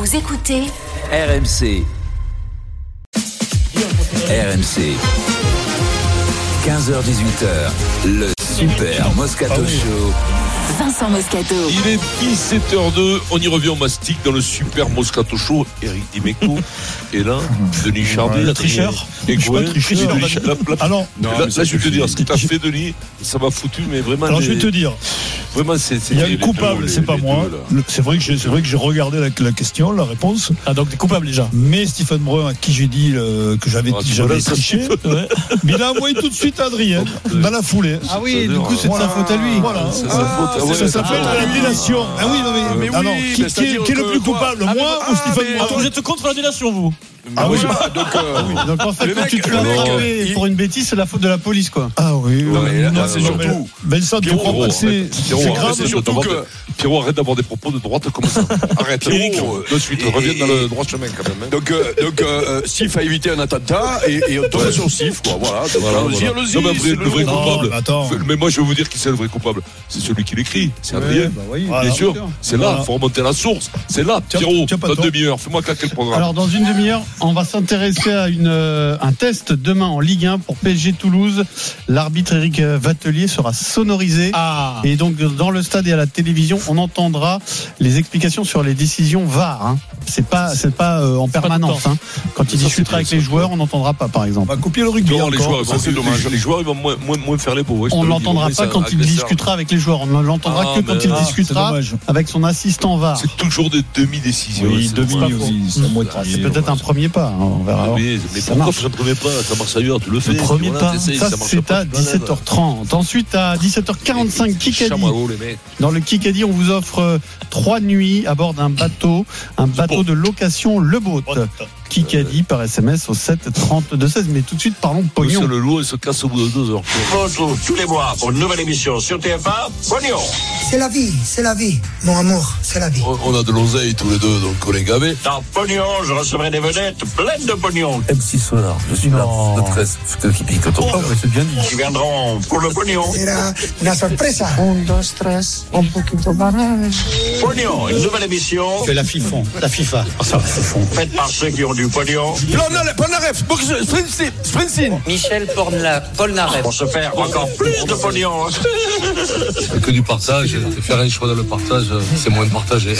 Vous écoutez RMC. RMC. 15h-18h, le Super Moscato Show. Vincent Moscato. Il est 17h02, on y revient au mastic dans le Super Moscato Show. Eric Dimeco est là, Denis Charvet, le tricheur. Et quoi, tricheur. Alors, là, je vais te dire, ce que tu as fait, Denis, ça m'a foutu, mais vraiment. Alors, je vais te dire. Vraiment, il y a un coupable, c'est pas moi. C'est vrai que j'ai regardé la question, la réponse. Ah, donc t'es coupable déjà. Mais Stephen Brun, à qui j'ai dit que j'avais triché, mais il a envoyé tout de suite à Adrien, dans la foulée. Ah oui, du coup, c'est de sa faute à lui. Voilà. C'est sa faute. Ça s'appelle la délation. Ah oui, non, mais alors, qui est le plus coupable, moi ou Stephen Brun? Vous êtes contre la délation, vous? Ah oui. Donc en fait, quand tu te fais attraper pour une bêtise, c'est la faute de la police, quoi. Ah oui. Là, c'est surtout. Vincent, tu crois pas que c'est grave? C'est surtout que Pierrot, arrête d'avoir des propos de droite comme ça. Arrête. De suite, reviens dans le droit chemin quand même. Donc Sif a évité un attentat et on tombe sur Sif, quoi. Voilà. Allons-y. Non, mais le vrai coupable. Attends. Mais moi, je vais vous dire qui c'est le vrai coupable. C'est celui qui l'écrit. C'est Adrien. Bien sûr. C'est là. Il faut remonter à la source. C'est là. Pierrot, dans une demi-heure. Fais-moi claquer le programme. Alors, dans une demi-heure, on va s'intéresser à un test demain en Ligue 1 pour PSG Toulouse. L'arbitre Eric Vatelier sera sonorisé. Et donc, dans le stade et à la télévision, on entendra les explications sur les décisions VAR. Hein. C'est pas en permanence. Hein. Quand il discutera avec les joueurs, on n'entendra pas, par exemple. On va copier le rugby. Non, les joueurs, c'est dommage. Les joueurs, ils vont moins faire les beaux. On ne l'entendra pas quand il discutera avec les joueurs. On ne l'entendra que quand il discutera avec son assistant VAR. C'est toujours des demi-décisions. Oui, c'est peut-être un premier pas. Hein. On verra. Mais pourquoi tu ne premier pas? Ça marche ailleurs, tu le fais. Le premier pas, ça c'est à 17h30. Ensuite, à 17h45, Kikadi. Dans le Kikadi, on vous offre 3 nuits à bord d'un bateau de location Le Boat. Kikadi par SMS au 7 32 16. Mais tout de suite, parlons pognon. Le loup, il se casse au bout de 2 heures. On se retrouve tous les mois pour une nouvelle émission sur TF1. Pognon. C'est la vie, mon amour, c'est la vie. On a de l'oseille tous les deux, donc on est gavés. Dans Pognon, je recevrai des vedettes pleines de pognon. M6 Solar, je suis là, de 13, qui pique ton c'est bien dit. Qui viendront pour le pognon. C'est una sorpresa. 1, 2, 3, un poquito más. Pognon, une nouvelle émission. C'est la FIFA. Faite par ceux qui ont du pognon. Polnareff, Springsteen. Michel Polnareff. Pour se faire encore plus de pognon. C'est que du partage, faire un choix dans le partage, c'est moins de partager.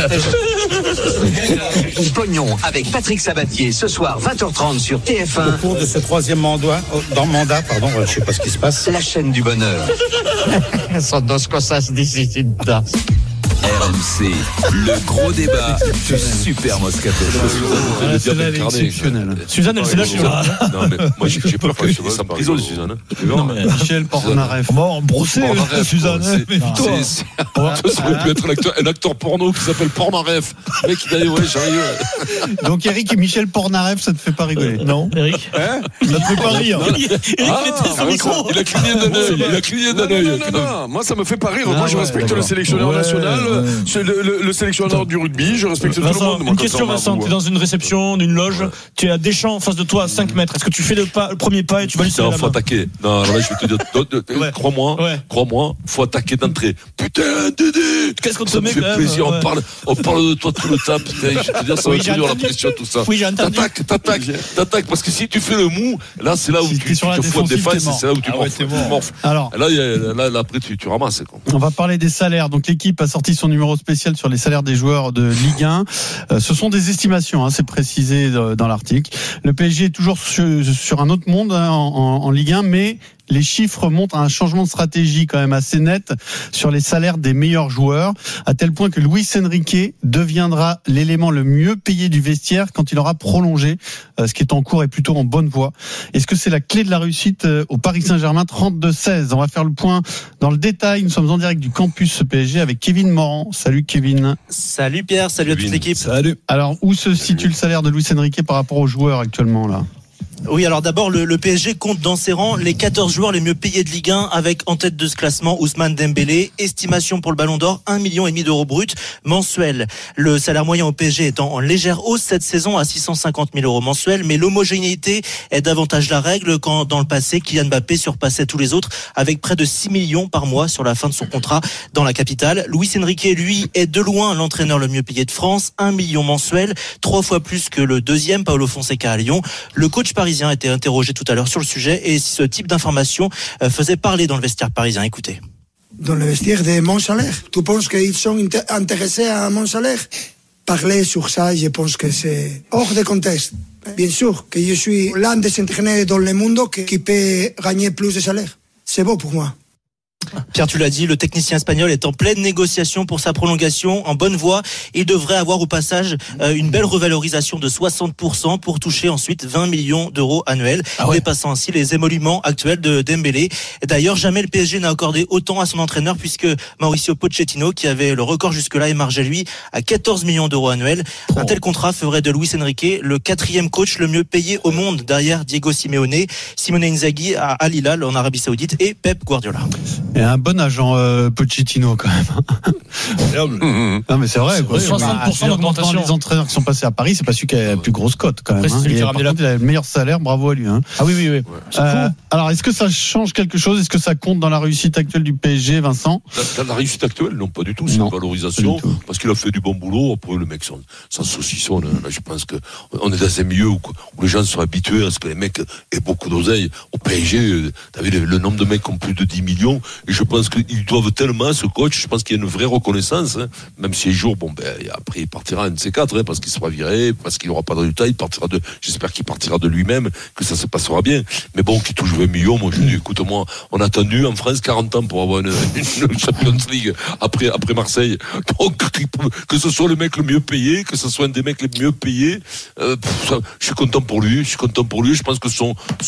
Pognon avec Patrick Sabatier, ce soir 20h30 sur TF1. Au cours de ce troisième mandat, je sais pas ce qui se passe. La chaîne du bonheur. Son dos cosas distintas. RMC, le gros débat du Super Moscato Show. Celle-là, elle est exceptionnelle. Suzanne, elle s'est lâchée. Non, mais moi, j'ai peur qu'elle se en prison, Suzanne. Non, mais Michel Polnareff. Bon, brossé, Suzanne. Ça aurait pu être un acteur porno qui s'appelle Polnareff. Le mec, il a dit, ouais, j'arrive. Donc, Eric et Michel Polnareff, ça te fait pas rigoler? Non. Eric? Ça te fait pas rire? Eric mettait son micro. Il a cligné d'un œil. Non. Moi, ça me fait pas rire. Moi, je respecte le sélectionneur national. Le sélectionneur du rugby, je respecte Vincent, tout le monde. Une question, Vincent, tu es dans une réception, d'une loge, tu as Deschamps en face de toi à 5 mètres. Est-ce que tu fais le premier pas et tu vas lui serrer la main? Faut attaquer. Non, là, je vais te dire, crois-moi, faut attaquer d'entrée. Putain, Dédé! Qu'est-ce qu'on te ça met me fait quand même, plaisir, on parle de toi tout le temps, putain, je vais te dire, ça va tenir la pression, tout ça. Oui, j'ai entendu. T'attaques, parce que si tu fais le mou, là, c'est là où tu te fous en défense, c'est là où tu morphes. Alors, là, après, tu ramasses, quoi. On va parler des salaires. Donc, l'équipe a sorti son numéro spécial sur les salaires des joueurs de Ligue 1. Ce sont des estimations, hein, c'est précisé dans l'article. Le PSG est toujours sur un autre monde en Ligue 1, mais les chiffres montrent un changement de stratégie quand même assez net sur les salaires des meilleurs joueurs, à tel point que Luis Enrique deviendra l'élément le mieux payé du vestiaire quand il aura prolongé, ce qui est en cours et plutôt en bonne voie. Est-ce que c'est la clé de la réussite au Paris Saint-Germain? 32-16. On va faire le point dans le détail. Nous sommes en direct du campus PSG avec Kevin Morand. Salut Kevin. Salut Pierre, salut Kevin. À toute l'équipe. Salut. Alors, où se situe le salaire de Luis Enrique par rapport aux joueurs actuellement là? Oui, alors d'abord, le PSG compte dans ses rangs les 14 joueurs les mieux payés de Ligue 1, avec en tête de ce classement Ousmane Dembélé. Estimation pour le Ballon d'Or, 1,5 million d'euros bruts mensuels. Le salaire moyen au PSG étant en légère hausse cette saison à 650 000 euros mensuels, mais l'homogénéité est davantage la règle quand dans le passé, Kylian Mbappé surpassait tous les autres avec près de 6 millions par mois sur la fin de son contrat dans la capitale. Luis Enrique, lui, est de loin l'entraîneur le mieux payé de France, 1 million mensuel, 3 fois plus que le deuxième, Paulo Fonseca à Lyon. Le coach parisien a été interrogé tout à l'heure sur le sujet et ce type d'information faisait parler dans le vestiaire parisien. Écoutez. Dans le vestiaire de mon salaire, tu penses qu'ils sont intéressés à mon salaire? Parler sur ça, je pense que c'est hors de contexte. Bien sûr que je suis l'un des entraîneurs dans le monde qui peut gagner plus de salaire. C'est beau pour moi. Pierre, tu l'as dit, le technicien espagnol est en pleine négociation pour sa prolongation, en bonne voie. Il devrait avoir au passage une belle revalorisation de 60% pour toucher ensuite 20 millions d'euros annuels, dépassant ainsi les émoluments actuels de Dembélé. Et d'ailleurs, jamais le PSG n'a accordé autant à son entraîneur, puisque Mauricio Pochettino, qui avait le record jusque-là, émargeait lui à 14 millions d'euros annuels. Un tel contrat ferait de Luis Enrique le 4e coach le mieux payé au monde, derrière Diego Simeone, Simone Inzaghi à Al Hilal en Arabie Saoudite et Pep Guardiola. Et un bon agent Pochettino quand même. Non mais c'est vrai. 60% d'augmentation. Les entraîneurs qui sont passés à Paris, c'est pas celui qui a la plus grosse cote quand même. Après, Il a le meilleur salaire, bravo à lui. Ah oui. Alors est-ce que ça change quelque chose? Est-ce que ça compte dans la réussite actuelle du PSG, Vincent? Dans la réussite actuelle, non, pas du tout. C'est une valorisation parce qu'il a fait du bon boulot. Après, le mec sans saucisson. Là, je pense que on est dans un milieu où les gens sont habitués à ce que les mecs aient beaucoup d'oseille. Au PSG, t'as vu le nombre de mecs qui ont plus de 10 millions. Et je pense qu'ils doivent tellement à ce coach, je pense qu'il y a une vraie reconnaissance, même si un jour, après il partira un de ces quatre, parce qu'il sera viré, parce qu'il n'aura pas de résultat, j'espère qu'il partira de lui-même, que ça se passera bien. Mais bon, qu'il touche 20 millions, moi je dis, écoute-moi, on a attendu en France 40 ans pour avoir une Champions League après Marseille. Donc, que ce soit le mec le mieux payé, que ce soit un des mecs les mieux payés, je suis content pour lui, je pense que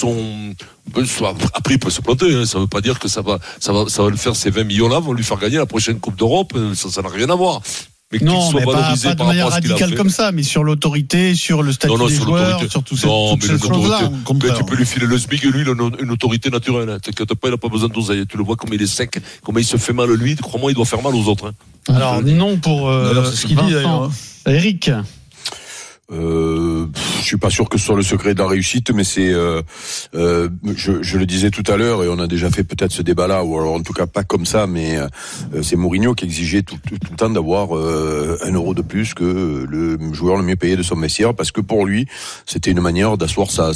après il peut se planter, ça veut pas dire que ça va le faire, ces 20 millions-là vont lui faire gagner la prochaine Coupe d'Europe, ça n'a rien à voir. Mais non, mais pas de manière radicale comme ça, mais sur l'autorité, sur le statut des joueurs, sur toutes ces choses-là. Tu peux lui filer le SMIC et lui, il a une autorité naturelle. T'inquiète pas, il n'a pas besoin d'oseille. Tu le vois comme il est sec, comme il se fait mal lui, crois-moi, il doit faire mal aux autres. Alors, non pour c'est ce qu'il dit d'ailleurs. Eric. Je suis pas sûr que ce soit le secret de la réussite, mais c'est, je le disais tout à l'heure, et on a déjà fait peut-être ce débat-là, ou alors en tout cas pas comme ça, mais c'est Mourinho qui exigeait tout le temps d'avoir 1 euro de plus que le joueur le mieux payé de son vestiaire, parce que pour lui, c'était une manière d'asseoir son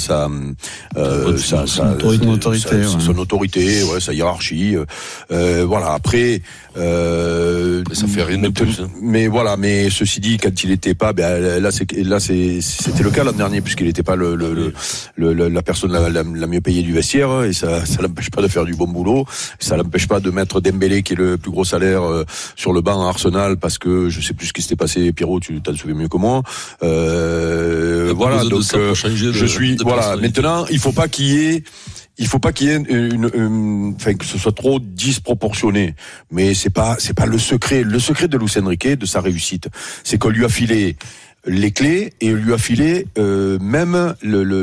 autorité, sa hiérarchie. Voilà. Après, ça fait rien de plus. Mais voilà. Mais ceci dit, quand il était pas, c'était le cas l'an dernier, puisqu'il n'était pas la personne la mieux payée du vestiaire, et ça l'empêche pas de faire du bon boulot, ça l'empêche pas de mettre Dembélé, qui est le plus gros salaire, sur le banc à Arsenal, parce que je sais plus ce qui s'était passé, Pierrot, tu t'en souviens mieux que moi. Voilà, donc maintenant, il faut pas qu'il y ait que ce soit trop disproportionné, mais c'est pas le secret de Luis Enrique, de sa réussite, c'est qu'on lui a filé les clés et lui a filé même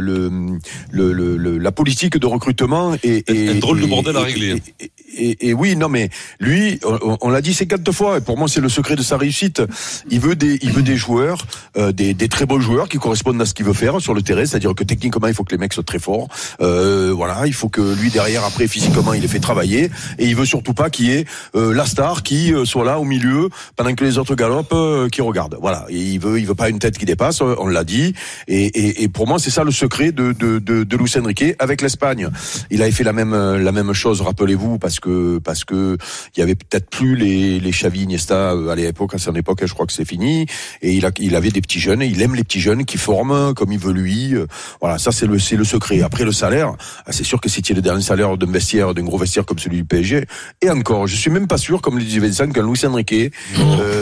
la politique de recrutement et un drôle de bordel à régler. Et oui, non, mais lui, on l'a dit 50 fois, et pour moi c'est le secret de sa réussite. Il veut des joueurs, des très bons joueurs qui correspondent à ce qu'il veut faire sur le terrain, c'est-à-dire que techniquement il faut que les mecs soient très forts. Voilà, il faut que lui derrière, après physiquement, il les fait travailler, et il veut surtout pas qu'il y ait la star qui soit là au milieu pendant que les autres galopent, qui regardent. Voilà, et il veut pas une tête qui dépasse, on l'a dit, et pour moi c'est ça le secret de Luis Enrique avec l'Espagne. Il avait fait la même chose, rappelez-vous, parce que il y avait peut-être plus les Xavi, Iniesta à l'époque, à son époque, je crois que c'est fini, et il avait des petits jeunes, et il aime les petits jeunes qui forment comme il veut lui. Voilà, ça c'est le secret. Après le salaire, c'est sûr que si tu es le dernier salaire d'un gros vestiaire comme celui du PSG, et encore, je suis même pas sûr, comme le disait Vincent, qu'un Luis Enrique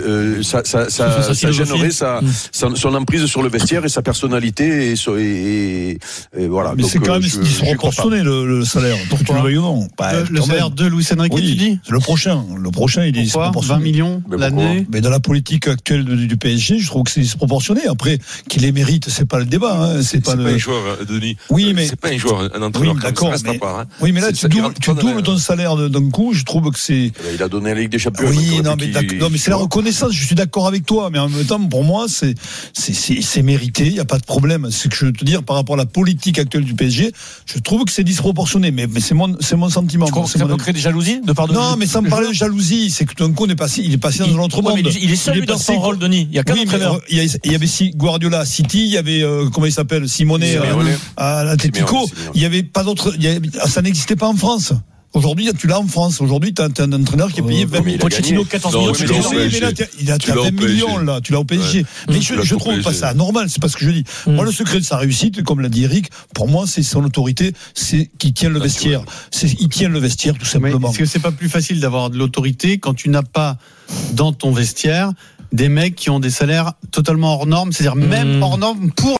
ça gênerait son emprise sur le vestiaire et sa personnalité et voilà. Mais donc, c'est quand même disproportionné le salaire, pour que tu le veuilles ou non. Le salaire de Luis Enrique, tu dis? Le prochain, il est disproportionné. 20 millions l'année. Mais dans la politique actuelle du PSG, je trouve que c'est disproportionné. Après, qu'il les mérite, c'est pas le débat. Hein. C'est pas un joueur, Denis. Oui, mais c'est pas un joueur, un entraîneur. Oui, d'accord. Ça reste à part. Hein. Oui, mais là, tu doubles ton salaire d'un coup. Je trouve que c'est. Il a donné la Ligue des Champions. Oui, non, mais c'est la reconnaissance. Je suis d'accord avec toi, mais en même temps, pour moi, c'est mérité. Il y a pas de problème. C'est que je veux te dire par rapport à la politique actuelle du PSG, je trouve que c'est disproportionné. Mais c'est mon sentiment. Tu crois que ça peut créer des jalousies de part de. Non, mais sans me parler de jalousie, c'est que tout d'un coup, il est passé dans un autre monde. Il est seul dans son rôle, Denis. Il y a qu'un entraîneur. Il y avait Guardiola à City, il y avait comment il s'appelle, Simone à l'Atlético. Il y avait pas d'autre. Ça n'existait pas en France. Aujourd'hui, tu l'as en France. Aujourd'hui, tu as un entraîneur qui est payé 20 millions. Pochettino, 14 millions. Il a 20 millions, là. Tu l'as au PSG. Mais je trouve pas ça normal. C'est pas ce que je dis. Moi, le secret de sa réussite, comme l'a dit Eric, pour moi, c'est son autorité. C'est qu'il tient le vestiaire. Il tient le vestiaire, tout simplement. Est-ce que c'est pas plus facile d'avoir de l'autorité quand tu n'as pas dans ton vestiaire des mecs qui ont des salaires totalement hors normes, c'est-à-dire même hors normes pour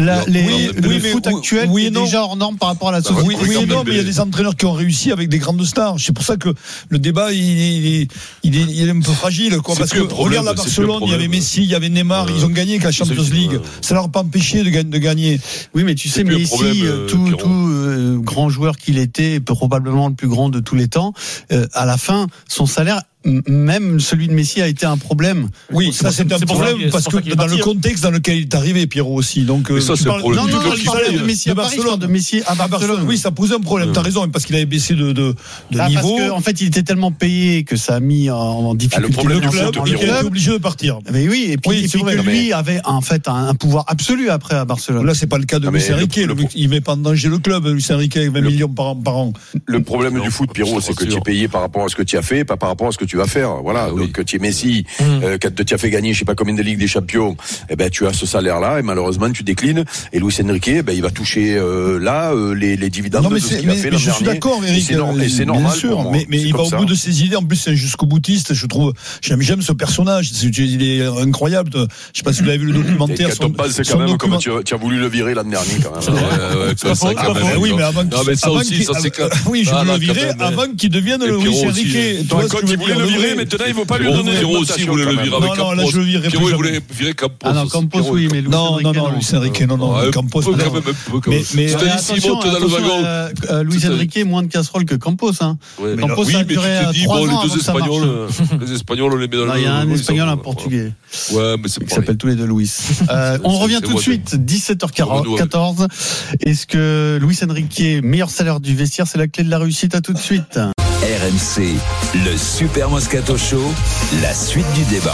le foot actuel, qui est déjà hors normes par rapport à la société. Oui et non, mais il y a des entraîneurs qui ont réussi avec des grandes stars. C'est pour ça que le débat il est un peu fragile, quoi. Parce que regarde la Barcelone, il y avait Messi, il y avait Neymar, ils ont gagné avec la Champions League. Ça leur a pas empêché de gagner. Oui, mais tu sais, Messi, tout grand joueur qu'il était, probablement le plus grand de tous les temps, à la fin, son salaire, même celui de Messi, a été un problème. Oui, ça c'est un problème parce que dans le contexte dans lequel il est arrivé, Pierrot aussi. Donc ça c'est le problème. Non, je parlais de Messi à Paris, de Messi à Barcelone. Oui, ça posait un problème. T'as raison, parce qu'il avait baissé de niveau. Parce qu'en fait, il était tellement payé que ça a mis en difficulté le problème, il était obligé de partir. Mais oui, et puis que lui avait en fait un pouvoir absolu après à Barcelone. Là, c'est pas le cas de Luis Enrique. Il met pas en danger le club, Luis Enrique, avec 20 millions par an. Le problème du foot, Pierrot, c'est que tu es payé par rapport à ce que tu as fait, pas par rapport à ce que tu vas faire. Voilà. Donc tu es Messi, quand tu as fait gagner je sais pas combien de Ligues des Champions, tu as ce salaire là et malheureusement tu déclines, et Luis Enrique il va toucher les dividendes de ce qu'il a fait l'an dernier. Je suis d'accord, Eric, c'est normal, bien sûr, mais il va au bout de ses idées. En plus c'est un jusqu'au boutiste, je trouve. J'aime ce personnage, il est incroyable. Je sais pas si vous avez vu le documentaire. C'est quand même comme tu as voulu le virer l'an dernier quand même. Oui, mais avant non, mais ça aussi, ça c'est oui, je veux le virer avant qu'il devienne le Luis Enrique. Toi, quand il voulait le virer, maintenant il ne veut pas lui donner. Pierrot aussi voulait le virer avec Campos. Non, là je le virerai plus. Pierrot voulait virer Campos. Ah non, Campos oui, mais Luis Enrique non, Campos. Mais attention, Luis Enrique moins de casserole que Campos. Campos ça a duré 3 ans avant que ça marche. Les Espagnols, on les met dans le. Il y a un Espagnol, un Portugais. Ouais, mais c'est pas. Ils s'appellent tous les deux Luis. On revient tout de suite, 17h14. Est-ce que Luis Enrique, meilleur salaire du vestiaire, c'est la clé de la réussite? À tout de suite. RMC, le Super Moscato Show, la suite du débat.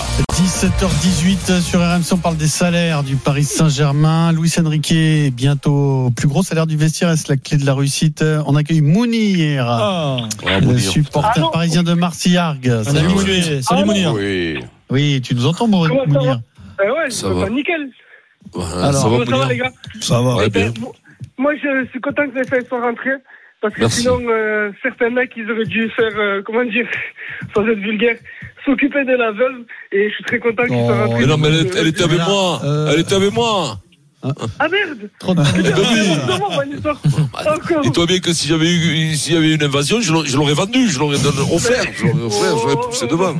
17h18 sur RMC, on parle des salaires du Paris Saint-Germain. Luis Enrique, bientôt plus gros salaire du vestiaire, est-ce la clé de la réussite? On accueille Mounir, le supporter parisien de Marsillargues. Salut Mounir. Salut Mounir. Oui, tu nous entends, Mounir? Ouais, ça va. Nickel. Alors, ça va les gars? Ça va. Moi, je suis content que les fans soient rentrés. Parce que sinon, certains mecs, ils auraient dû faire, sans être vulgaire, s'occuper de la veuve. Et je suis très content qu'ils soient rentrés. Mais non, mais elle était avec moi. Elle était avec moi. Ah merde! Dis-toi bien que s'il y avait eu une invasion, je l'aurais vendu, je l'aurais offert, j'aurais poussé devant.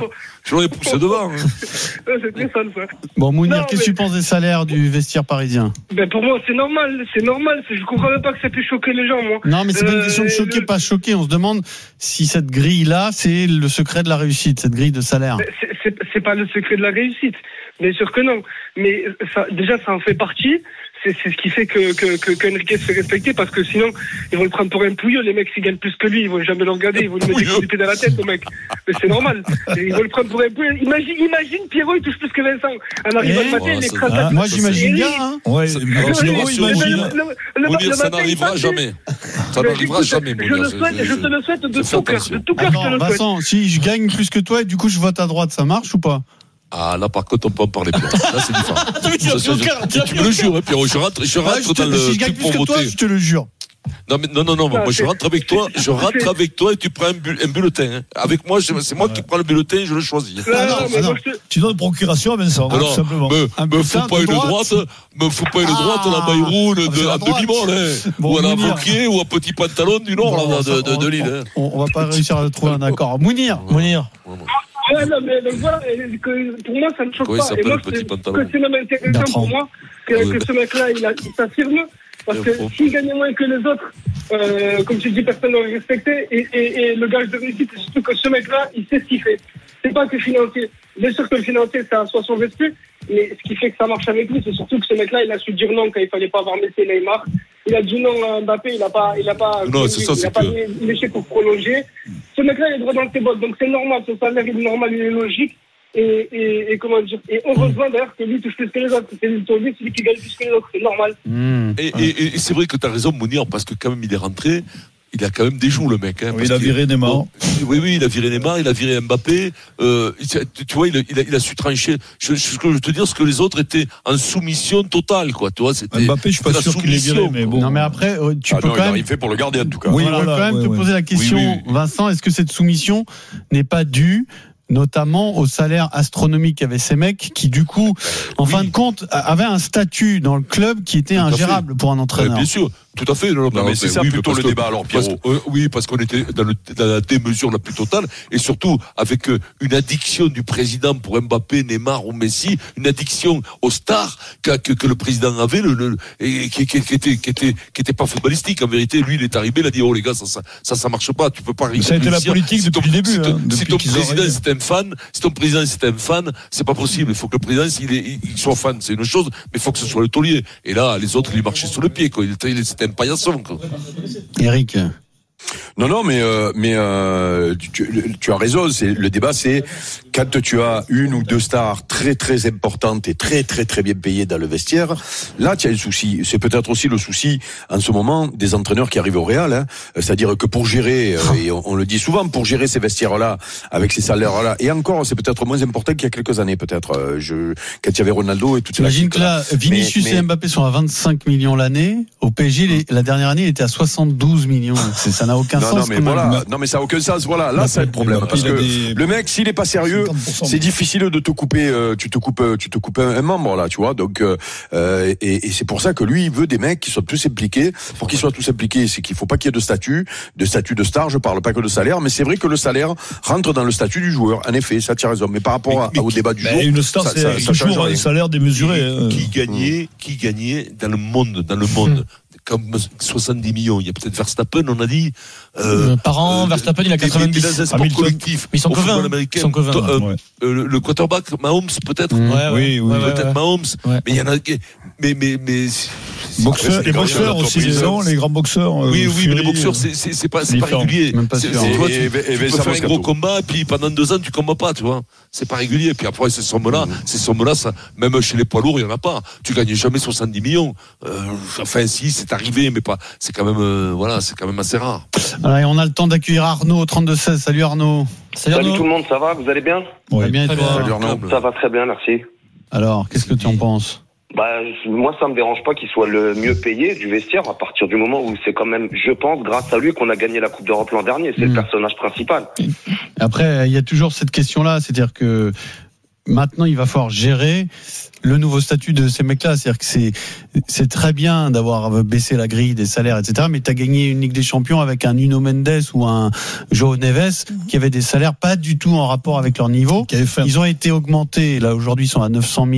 C'est très sale, ça. Bon, Mounir, qu'est-ce que tu penses des salaires du vestiaire parisien? Pour moi, c'est normal. Je comprends même pas que ça puisse choquer les gens, moi. Non, mais c'est pas une question de choquer, pas choquer. On se demande si cette grille-là, c'est le secret de la réussite, cette grille de salaire. C'est pas le secret de la réussite. Bien sûr que non. Mais déjà, ça en fait partie. C'est ce qui fait que Enrique se fait respecter, parce que sinon ils vont le prendre pour un pouilleux. Les mecs, s'ils gagnent plus que lui, ils vont jamais le regarder, ils vont lui mettre des coups de pied dans la tête au mec. Mais c'est normal, ils vont le prendre pour un pouilleux. Imagine Pierrot, il touche plus que Vincent. En arrivant le matin, il écrase. Moi j'imagine bien, hein. Ouais, ça n'arrivera jamais. Ça n'arrivera jamais. Je te le souhaite de tout cœur, je te le souhaite. Vincent, si je gagne plus que toi et du coup je vote à droite, ça marche ou pas? Ah, là, par contre, on peut en parler plus. Là, c'est différent. Tu me le jures, Pierrot, je rentre dans le. Si je gagne plus que toi, je te le jure. Non, moi je rentre avec toi et tu prends un bulletin. Hein. Avec moi, c'est moi qui prends le bulletin et je le choisis. Tu donnes procuration à Vincent, tout simplement. Me fous pas une droite, la Bayrou de demi-molle, ou à la Vauquier, ou un petit pantalon du Nord, de l'île. On va pas réussir à trouver un accord. Mounir. Ouais, non, mais donc voilà, pour moi, ça ne choque pas. Et moi, c'est même intéressant pour moi que ce mec-là, il s'affirme. Parce que s'il gagnait moins que les autres, comme tu dis, personne ne l'aurait respecté. Et le gage de réussite, c'est surtout que ce mec-là, il sait ce qu'il fait. C'est pas que financier. Bien sûr que le financier, ça soit son respect. Mais ce qui fait que ça marche avec lui, c'est surtout que ce mec-là, il a su dire non quand il fallait pas avoir Messi et Neymar. Il a dit non à Mbappé, il a pas léché pour prolonger. Ce mec-là, il est droit dans ses bottes. Donc c'est normal, son salaire, il est normal, il est logique. Et comment dire, et heureusement d'ailleurs que lui touche plus que les autres. C'est celui qui gagne plus que les autres, c'est normal. Et c'est vrai que tu as raison, Mounir, parce que quand même il est rentré. Il a quand même des joues, le mec. Hein, il a viré Neymar. Oui, il a viré Neymar, il a viré Mbappé. Tu vois, il a su trancher. Je veux te dire, ce que les autres étaient en soumission totale, quoi. Tu vois, c'était Mbappé, je suis pas sûr qu'il l'ait viré, mais bon. Non, mais après, tu peux quand même. Il fait pour le garder, en tout cas. Oui, on peut quand même te poser la question, Vincent, est-ce que cette soumission n'est pas due notamment au salaire astronomique qu'avaient ces mecs qui, du coup, en fin de compte, avaient un statut dans le club qui était ingérable pour un entraîneur. Bien sûr. Tout à fait. Non, mais c'est ça plutôt le débat, alors, Pierrot. Parce qu'on était dans la démesure la plus totale, et surtout avec une addiction du président pour Mbappé, Neymar ou Messi, une addiction aux stars que le président avait, et qui était pas footballistique. En vérité, lui, il est arrivé, il a dit, oh les gars, ça marche pas, tu peux pas réussir. Ça a été la politique depuis le début. Si ton président c'était un fan, c'est pas possible. Il faut que le président, il soit fan, c'est une chose, mais il faut que ce soit le taulier. Et là, les autres, ils marchaient sous le pied, quoi. C'était un paillasson, quoi. Eric. Non, mais tu as raison. Le débat, c'est quand tu as une ou deux stars très très importantes et très très très bien payées dans le vestiaire. Là, tu as un souci. C'est peut-être aussi le souci en ce moment des entraîneurs qui arrivent au Real. Hein. C'est-à-dire que pour gérer, et on le dit souvent, pour gérer ces vestiaires-là avec ces salaires-là, et encore, c'est peut-être moins important qu'il y a quelques années, peut-être. Quand il y avait Ronaldo et tout ça. J'imagine que là, Vinicius et Mbappé sont à 25 millions l'année. Au PSG, la dernière année, il était à 72 millions. Ça n'a aucun sens. Non, mais ça n'a aucun sens. Voilà, là, c'est le problème. Parce que le mec, s'il est pas sérieux, c'est difficile de te couper. Tu te coupes un membre, là, tu vois. Donc, et c'est pour ça que lui, il veut des mecs qui soient tous impliqués. Pour qu'ils soient tous impliqués, c'est qu'il faut pas qu'il y ait de statut de star. Je parle pas que de salaire, mais c'est vrai que le salaire rentre dans le statut du joueur. En effet, ça tient raison. Mais par rapport au débat du jour, une star, c'est toujours un salaire démesuré. Qui gagnait dans le monde. Comme 70 millions. Il y a peut-être Verstappen, on a dit. Par an, Verstappen, il a 90. Dans un sport collectif. Ils sont que 20. Le quarterback, Mahomes, peut-être. Oui. Peut-être Mahomes. Mais il y en a. Mais. Les boxeurs aussi, les grands boxeurs. Oui, mais les boxeurs, c'est pas régulier. Même pas sûr. Tu peux faire un gros combat, puis pendant 2 ans, tu combats pas, tu vois. C'est pas régulier. Puis après, ces sommes-là, ça, même chez les poids lourds, il y en a pas. Tu gagnes jamais 70 millions. Enfin, si, c'est arrivé, mais pas. C'est quand même, c'est quand même assez rare. Allez, on a le temps d'accueillir Arnaud au 32-16. Salut Arnaud. Salut tout le monde, ça va? Vous allez bien? Oui, bien et toi? Salut Arnaud. Ça va très bien, merci. Alors, qu'est-ce que tu en penses? Moi, ça me dérange pas qu'il soit le mieux payé du vestiaire à partir du moment où c'est quand même, je pense, grâce à lui qu'on a gagné la Coupe d'Europe l'an dernier. C'est le personnage principal. Après, il y a toujours cette question-là, c'est-à-dire que maintenant, il va falloir gérer le nouveau statut de ces mecs-là. C'est-à-dire que c'est très bien d'avoir baissé la grille des salaires, etc. Mais tu as gagné une Ligue des Champions avec un Nuno Mendes ou un João Neves qui avaient des salaires pas du tout en rapport avec leur niveau. Ils ont été augmentés. Là, aujourd'hui, ils sont à 900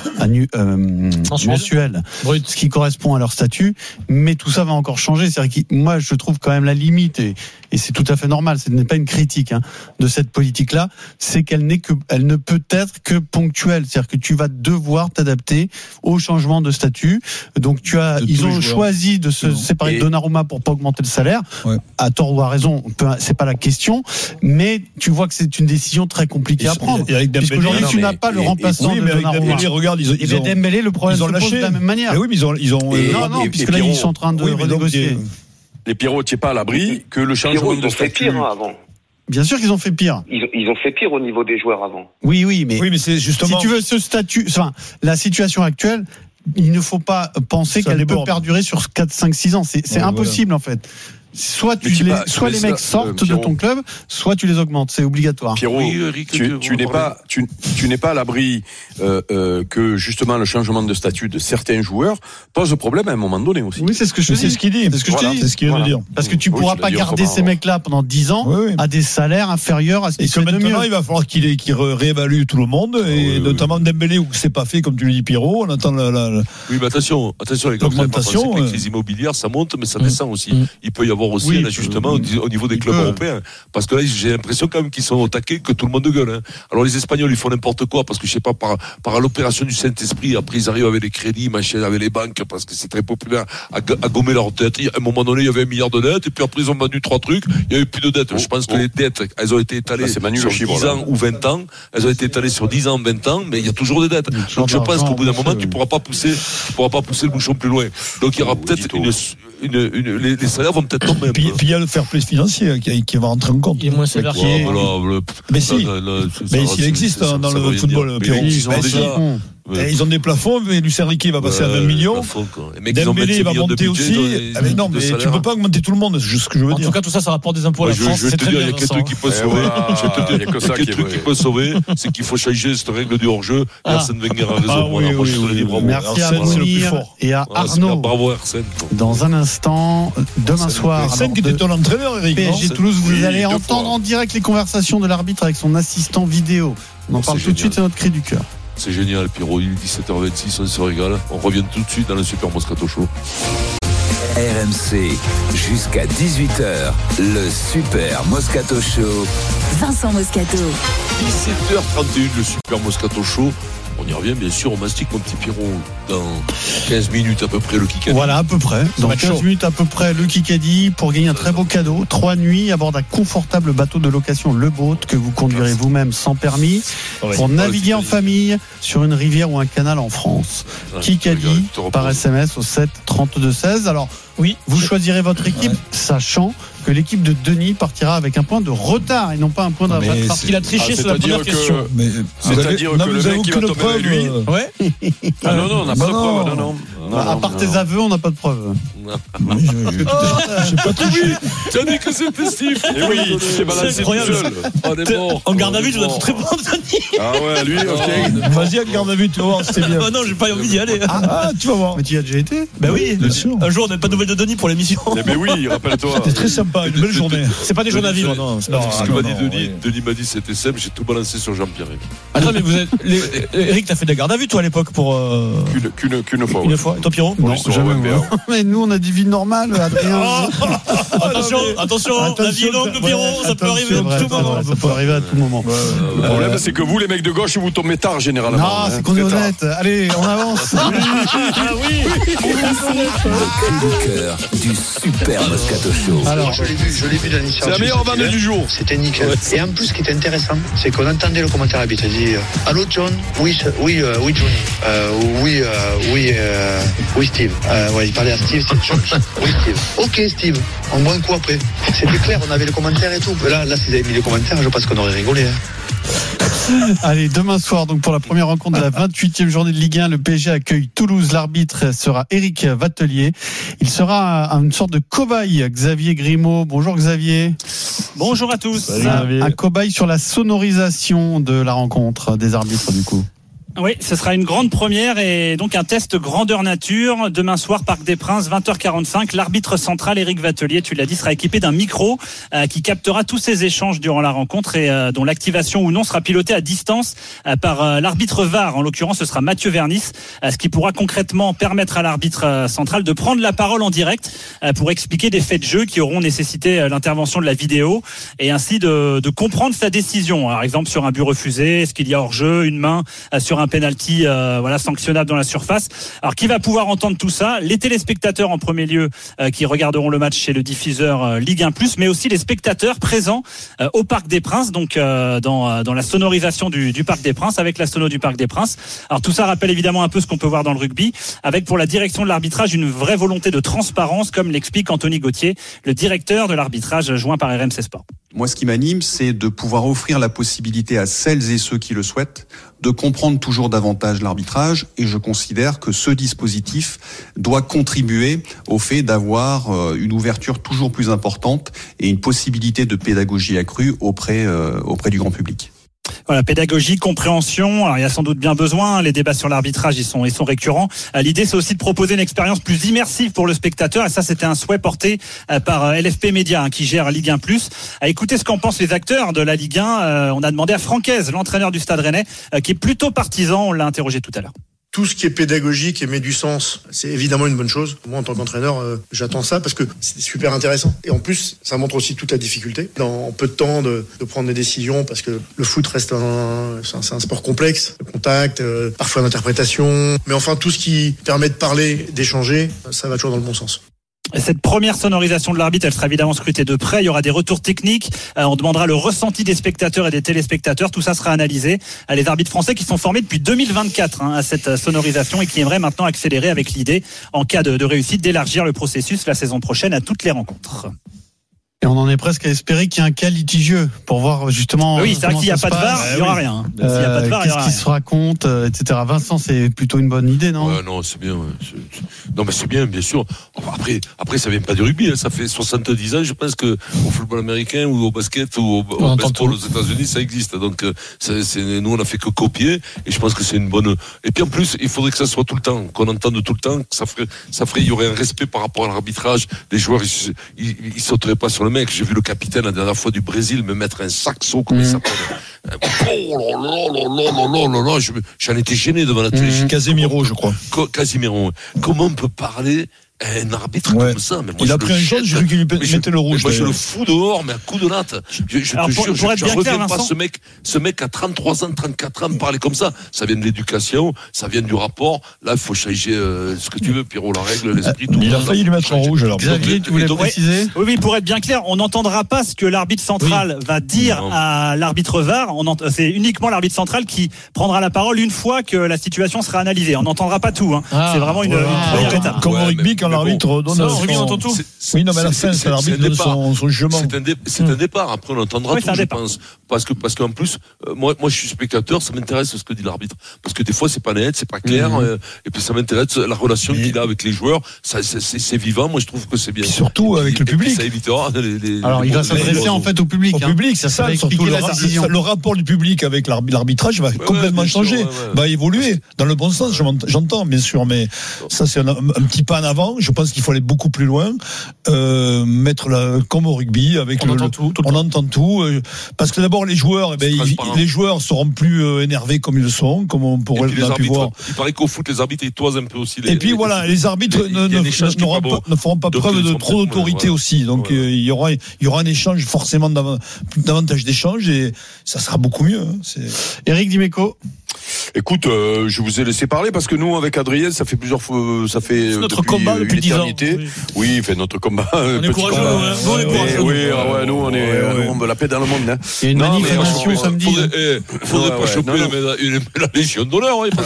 000 mensuels, ce qui correspond à leur statut. Mais tout ça va encore changer. C'est-à-dire que moi, je trouve quand même la limite, et c'est tout à fait normal, ce n'est pas une critique de cette politique-là, c'est qu'elle ne peut être que ponctuelle. C'est-à-dire que tu vas devoir t'adapter au changement de statut. Donc ils ont choisi de se séparer de Donnarumma pour pas augmenter le salaire. Ouais. À tort ou à raison, c'est pas la question, mais tu vois que c'est une décision très compliquée à prendre. Puisqu'aujourd'hui, tu n'as pas le remplaçant de Donnarumma. Regarde, et Dembélé, le problème se pose de la même manière. Mais oui, mais ils ont non, puisque là, ils sont en train de renégocier. Les Pierrot, tu n'es pas à l'abri que le changement de statut. Pire avant. Bien sûr qu'ils ont fait pire. Ils ont fait pire au niveau des joueurs avant. Oui, mais c'est justement. Si tu veux ce statut, la situation actuelle il ne faut pas penser Ça qu'elle peut déborde. perdurer sur 4, 5, 6 ans. C'est impossible, en fait. Soit les mecs sortent de ton club, soit tu les augmentes. C'est obligatoire. Pierrot, Oui, Eric, tu n'es pas à l'abri que justement le changement de statut de certains joueurs pose problème à un moment donné aussi. Oui, c'est ce que je te dis. C'est ce qu'il dit. C'est ce que je te dis. C'est ce qu'il vient de dire. Parce que tu Oui, pourras tu pas l'as dit garder autrement, ces mecs-là pendant 10 ans à des salaires inférieurs à ce Et qu'ils que font de maintenant, mieux. il va falloir qu'il réévalue tout le monde, et notamment Dembélé, où c'est pas fait, comme tu le dis, Pierrot. On attend Oui, mais attention les gars, l'augmentation. que les crises immobilières, ça monte, mais ça descend aussi. Il peut y avoir aussi un ajustement au niveau des clubs européens. Parce que là, j'ai l'impression quand même qu'ils sont au taquet, que tout le monde gueule. Alors les Espagnols, ils font n'importe quoi, parce que je sais pas, par l'opération du Saint-Esprit, après ils arrivent avec les crédits, machin, avec les banques, parce que c'est très populaire, à gommer leur dette. À un moment donné, il y avait 1 milliard de dettes, et puis après ils ont vendu 3 trucs, il y avait plus de dettes. Je pense que les dettes, elles ont été étalées sur 10 ans ou 20 ans, elles ont été étalées sur 10 ans, 20 ans, mais il y a toujours des dettes. Donc je pense qu'au bout d'un moment, tu pourras pas pousser le bouchon plus loin. Donc il y aura peut-être les salaires vont peut-être tomber. Puis il y a le fair play financier qui va rentrer en compte. Il est moins sévère. Mais si. Mais s'il existe dans le football, Pierrot. Ils ont des plafonds, mais Lucien Riquet va passer à 20 millions. Dembélé va monter aussi. Non, mais tu peux pas augmenter tout le monde, c'est juste ce que je veux dire. En tout cas, tout ça, ça rapporte des impôts à la France. Je vais te dire, il y a qu'un truc qui peut sauver. Il y a qu'un truc qui peut sauver, c'est qu'il faut changer cette règle du hors-jeu. Arsène Wenger a raison. Moi, je te le dis, bravo. Merci à Mounir et à Arnaud. Bravo Arsène. Dans un instant, demain soir. Arsène qui était ton entraîneur, Eric. PSG Toulouse, vous allez entendre en direct les conversations de l'arbitre avec son assistant vidéo. On en parle tout de suite, c'est notre cri du cœur. C'est génial, Pierrot. Il est 17h26, on se régale. On revient tout de suite dans le Super Moscato Show. RMC, jusqu'à 18h, le Super Moscato Show. Vincent Moscato. 17h31, le Super Moscato Show. On y revient, bien sûr, on mastique mon petit Pierrot dans 15 minutes à peu près le Kikadi. Voilà, à peu près. Dans 15 minutes à peu près le Kikadi pour gagner un très beau cadeau. 3 nuits à bord d'un confortable bateau de location Le Boat que vous conduirez vous-même sans permis pour naviguer en famille sur une rivière ou un canal en France. Kikadi par SMS au 7 32 16. Alors, oui, vous choisirez votre équipe, sachant que l'équipe de Denis partira avec un point de retard et non pas un point d'avance. Parce qu'il a triché sur la première question. C'est-à-dire que le mec qui va tomber avec lui. Ouais. Non, on n'a pas de preuve. Non. À part tes aveux, on n'a pas de preuve. J'ai pas touché. Tu as dit que c'était Steve. Et oui, tu t'es balancé tout seul. On est mort. En garde à vue, tu dois être très bon, Denis. Ah ouais, lui, ok. Vas-y, en garde à vue, tu vas voir, c'était bien. Non, j'ai pas envie d'y aller. Ah, tu vas voir. Mais tu y as déjà été? Ben oui, bien sûr. Un jour, on n'a pas de nouvelles de Denis pour l'émission. Mais oui, rappelle-toi. C'était très sympa, une belle journée. C'est pas des journées à vivre, non. Ce que m'a dit Denis m'a dit c'était simple, j'ai tout balancé sur Jean-Pierre. Attends, mais vous êtes. Eric, t'as fait de la garde à vue, toi, à l'époque, pour. Qu'une fois. Une fois. Toi, Pierrot? Non, jamais. Mais nous, on a des vies normales, Adrien. Attention, la vie est longue, Pierrot, ça peut arriver à tout moment. Ça peut arriver à tout moment. Le problème, c'est que vous, les mecs de gauche, vous tombez tard, généralement. Non, c'est qu'on est honnête. Allez, on avance. Le cri du cœur du Super Moscato Show. Alors, je l'ai vu dans l'initiation. C'est la meilleure vanne du jour. C'était nickel. Et en plus, ce qui était intéressant, c'est qu'on entendait le commentaire arbitre. Il dit allô John, oui Johnny, oui Steve. Il parlait à Steve, c'est John. Oui Steve. Ok Steve. On boit un coup après. C'était clair, on avait le commentaire et tout. Là, s'ils avaient mis les commentaires, je pense qu'on aurait rigolé. Allez, demain soir, donc pour la première rencontre de la 28e journée de Ligue 1, le PSG accueille Toulouse. L'arbitre sera Éric Vatelier. Il sera une sorte de cobaye, Xavier Grimaud. Bonjour Xavier. Bonjour à tous. Un cobaye sur la sonorisation de la rencontre des arbitres du coup. Oui, ce sera une grande première et donc un test grandeur nature. Demain soir, Parc des Princes, 20h45. L'arbitre central, Éric Vatelier, tu l'as dit, sera équipé d'un micro qui captera tous ces échanges durant la rencontre et dont l'activation ou non sera pilotée à distance par l'arbitre VAR. En l'occurrence, ce sera Mathieu Vernis, ce qui pourra concrètement permettre à l'arbitre central de prendre la parole en direct pour expliquer des faits de jeu qui auront nécessité l'intervention de la vidéo et ainsi de comprendre sa décision. Par exemple, sur un but refusé, est-ce qu'il y a hors-jeu, une main sur un penalty sanctionnable dans la surface. Alors qui va pouvoir entendre tout ça? Les téléspectateurs en premier lieu qui regarderont le match chez le diffuseur Ligue 1+, mais aussi les spectateurs présents au Parc des Princes, donc dans la sonorisation du Parc des Princes, avec la sono du Parc des Princes. Alors tout ça rappelle évidemment un peu ce qu'on peut voir dans le rugby, avec pour la direction de l'arbitrage une vraie volonté de transparence, comme l'explique Anthony Gauthier, le directeur de l'arbitrage joint par RMC Sport. Moi, ce qui m'anime, c'est de pouvoir offrir la possibilité à celles et ceux qui le souhaitent de comprendre toujours davantage l'arbitrage, et je considère que ce dispositif doit contribuer au fait d'avoir une ouverture toujours plus importante et une possibilité de pédagogie accrue auprès du grand public. Voilà, pédagogie, compréhension. Alors, il y a sans doute bien besoin. Les débats sur l'arbitrage, ils sont récurrents. L'idée, c'est aussi de proposer une expérience plus immersive pour le spectateur. Et ça, c'était un souhait porté par LFP Média, qui gère Ligue 1+. Écoutez ce qu'en pensent les acteurs de la Ligue 1. On a demandé à Francaise, l'entraîneur du Stade Rennais, qui est plutôt partisan. On l'a interrogé tout à l'heure. Tout ce qui est pédagogique et met du sens, c'est évidemment une bonne chose. Moi, en tant qu'entraîneur, j'attends ça parce que c'est super intéressant. Et en plus, ça montre aussi toute la difficulté. Dans peu de temps, de prendre des décisions, parce que le foot reste c'est un sport complexe. Le contact, parfois l'interprétation. Mais enfin, tout ce qui permet de parler, d'échanger, ça va toujours dans le bon sens. Cette première sonorisation de l'arbitre, elle sera évidemment scrutée de près. Il y aura des retours techniques. On demandera le ressenti des spectateurs et des téléspectateurs. Tout ça sera analysé. Les arbitres français qui sont formés depuis 2024 à cette sonorisation et qui aimeraient maintenant accélérer avec l'idée, en cas de réussite, d'élargir le processus la saison prochaine à toutes les rencontres. Et on en est presque à espérer qu'il y ait un cas litigieux pour voir justement. Oui, c'est vrai qu'il n'y a pas de VAR, il n'y aura rien. S'il n'y a pas de VAR, qu'est-ce qui se raconte, etc. Vincent, c'est plutôt une bonne idée, non? Ouais, non, c'est bien. Ouais. Non, mais c'est bien, bien sûr. Après, ça vient pas du rugby. Ça fait 70 ans, je pense que au football américain ou au basket ou au baseball aux États-Unis, ça existe. Donc, nous, on a fait que copier. Et je pense que c'est une bonne. Et puis en plus, il faudrait que ça soit tout le temps, qu'on entende tout le temps. Que ça ferait, il y aurait un respect par rapport à l'arbitrage. Les joueurs, ils sauteraient pas sur le mec. J'ai vu le capitaine la dernière fois du Brésil me mettre un saxo, comme il s'appelle. J'en étais gêné devant la télé. Casemiro, je crois. Casemiro. Comment on peut parler un arbitre comme ça? Mais moi, il a pris un jaune, j'ai vu qu'il lui mettait le rouge. Moi, je le fous dehors, mais à coup de latte. Je te jure, je ne reviens pas ce mec à 33 ans, 34 ans, parler comme ça. Ça vient de l'éducation, ça vient du rapport. Là, il faut changer ce que tu veux, Pierrot, la règle, l'esprit. Tout il a failli lui mettre en rouge, alors. Xavier, tu voulais préciser? Oui, pour être bien clair, on n'entendra pas ce que l'arbitre central va dire à l'arbitre VAR. C'est uniquement l'arbitre central qui prendra la parole une fois que la situation sera analysée. On n'entendra pas tout. C'est vraiment une première étape. Comme au rugby, quand l'arbitre donne son... tout. Oui, non, mais à la fin, c'est l'arbitre donne son jugement. C'est un départ. Après, on entendra tout, je pense. Parce qu'en plus, moi, je suis spectateur, ça m'intéresse ce que dit l'arbitre. Parce que des fois, c'est pas net, c'est pas clair. Et puis, ça m'intéresse la relation qu'il a avec les joueurs. C'est vivant. Moi, je trouve que c'est bien. Et surtout avec le public. Ça évitera Alors, il va s'adresser en fait au public. Au public, c'est ça. Surtout le rapport du public avec l'arbitrage va complètement changer, va évoluer dans le bon sens. J'entends, bien sûr, mais ça, c'est un petit pas en avant. Je pense qu'il faut aller beaucoup plus loin, mettre comme au rugby avec on entend tout, parce que d'abord les joueurs, les joueurs seront plus énervés comme ils le sont, comme on pourrait pu voir. Il paraît qu'au foot les arbitres ils toisent un peu aussi. Et puis voilà, les arbitres ne feront pas preuve de trop d'autorité aussi, donc il y aura un échange, forcément davantage d'échanges, et ça sera beaucoup mieux. Éric Dimeco. Écoute, je vous ai laissé parler parce que nous, avec Adrien, ça fait plusieurs fois, ça fait c'est notre combat depuis 10 ans. Oui, fait notre combat. On est courageux. On est courageux. Oui, nous, on veut la paix dans le monde. Hein. Il y a une manifestation samedi. Faudrait pas choper la Légion d'honneur. Il